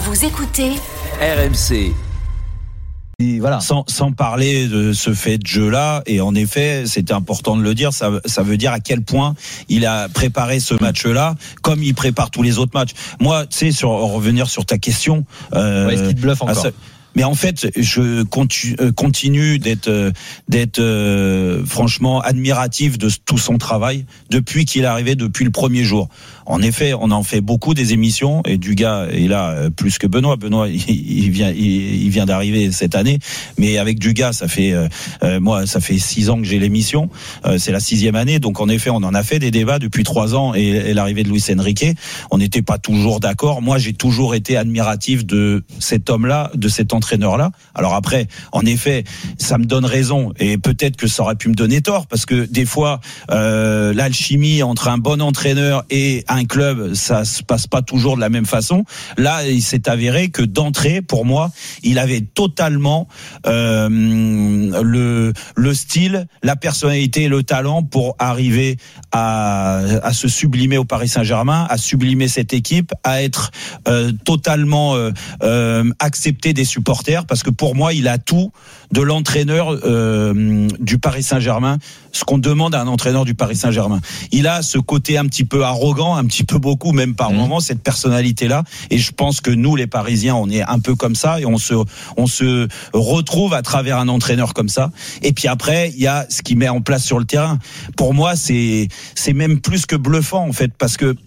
Vous écoutez RMC. Et voilà. Sans parler de ce fait de jeu-là, et en effet, c'était important de le dire, ça veut dire à quel point il a préparé ce match-là, comme il prépare tous les autres matchs. Moi, tu sais, revenir sur ta question. Est-ce qu'il te bluffe encore ? Mais en fait, je continue d'être franchement admiratif de tout son travail depuis qu'il est arrivé, depuis le premier jour. En effet, on en fait beaucoup des émissions et Dugas est là plus que Benoît. Benoît, il vient d'arriver cette année, mais avec Dugas, ça fait 6 ans que j'ai l'émission. C'est la 6e année, donc en effet, on en a fait des débats depuis 3 ans et l'arrivée de Luis Enrique. On n'était pas toujours d'accord. Moi, j'ai toujours été admiratif de cet homme-là, de cet entraîneur-là. Alors après, en effet, ça me donne raison et peut-être que ça aurait pu me donner tort parce que des fois, l'alchimie entre un bon entraîneur et un club, ça se passe pas toujours de la même façon. Là, il s'est avéré que d'entrée, pour moi, il avait totalement le style, la personnalité et le talent pour arriver à se sublimer au Paris Saint-Germain, à sublimer cette équipe, à être totalement accepté des supporters, parce que pour moi, il a tout de l'entraîneur du Paris Saint-Germain, ce qu'on demande à un entraîneur du Paris Saint-Germain. Il a ce côté un petit peu arrogant, un petit peu beaucoup, même par moments, cette personnalité-là. Et je pense que nous, les Parisiens, on est un peu comme ça et on se retrouve à travers un entraîneur comme ça. Et puis après, il y a ce qu'il met en place sur le terrain. Pour moi, c'est même plus que bluffant, en fait, parce que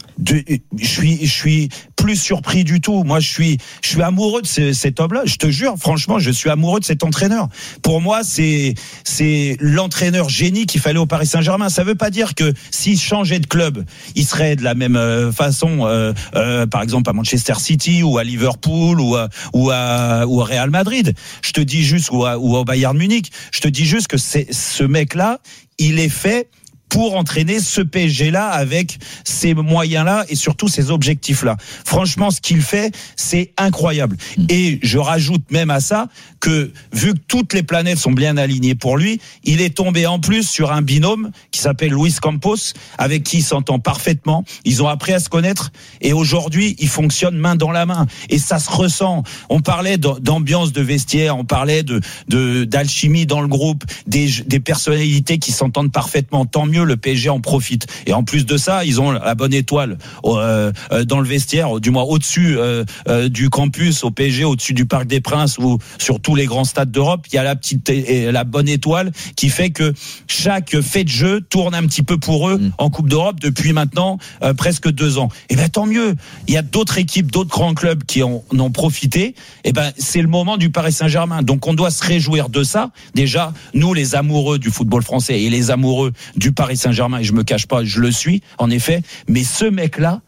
je suis plus surpris du tout. Moi, je suis amoureux de cet homme-là. Je te jure, franchement, je suis amoureux de cet entraîneur. Pour moi, c'est l'entraîneur génie qu'il fallait au Paris Saint-Germain. Ça veut pas dire que s'il changeait de club, il serait de la même façon, par exemple à Manchester City ou à Liverpool ou à Real Madrid. Je te dis juste ou au Bayern Munich. Je te dis juste que ce mec-là, il est fait pour entraîner ce PSG-là avec ces moyens-là et surtout ces objectifs-là. Franchement, ce qu'il fait, c'est incroyable. Et je rajoute même à ça que, vu que toutes les planètes sont bien alignées pour lui, il est tombé en plus sur un binôme qui s'appelle Luis Campos, avec qui il s'entend parfaitement. Ils ont appris à se connaître et aujourd'hui, ils fonctionnent main dans la main. Et ça se ressent. On parlait d'ambiance de vestiaire, on parlait d'alchimie dans le groupe, des personnalités qui s'entendent parfaitement. Tant mieux, le PSG en profite. Et en plus de ça, ils ont la bonne étoile dans le vestiaire, du moins au-dessus du campus, au PSG, au-dessus du Parc des Princes ou sur tous les grands stades d'Europe. Il y a la bonne étoile qui fait que chaque fait de jeu tourne un petit peu pour eux en Coupe d'Europe depuis maintenant presque 2 ans. Et ben tant mieux. Il y a d'autres équipes, d'autres grands clubs qui en ont profité. Et ben c'est le moment du Paris Saint-Germain. Donc on doit se réjouir de ça. Déjà, nous les amoureux du football français et les amoureux du Paris Saint-Germain, et je me cache pas, je le suis, en effet, mais ce mec-là,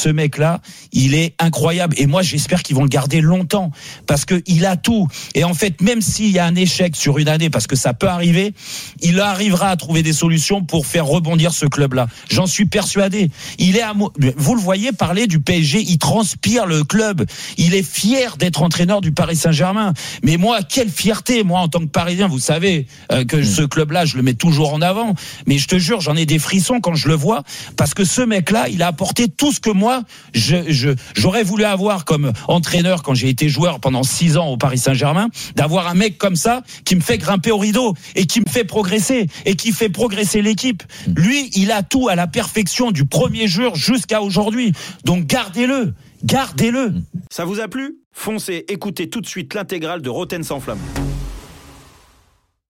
il est incroyable. Et moi, j'espère qu'ils vont le garder longtemps parce que il a tout. Et en fait, même s'il y a un échec sur une année, parce que ça peut arriver, il arrivera à trouver des solutions pour faire rebondir ce club-là. J'en suis persuadé. Vous le voyez parler du PSG, il transpire le club. Il est fier d'être entraîneur du Paris Saint-Germain. Mais moi, quelle fierté, moi, en tant que Parisien, vous savez que ce club-là, je le mets toujours en avant. Mais je te jure, j'en ai des frissons quand je le vois parce que ce mec-là, il a apporté tout ce que moi, j'aurais voulu avoir comme entraîneur quand j'ai été joueur pendant 6 ans au Paris Saint-Germain, d'avoir un mec comme ça qui me fait grimper au rideau et qui me fait progresser et qui fait progresser l'équipe. Lui, il a tout à la perfection du premier jour jusqu'à aujourd'hui. Donc gardez-le. Ça vous a plu ? Foncez, écoutez tout de suite l'intégrale de Rotten sans flamme.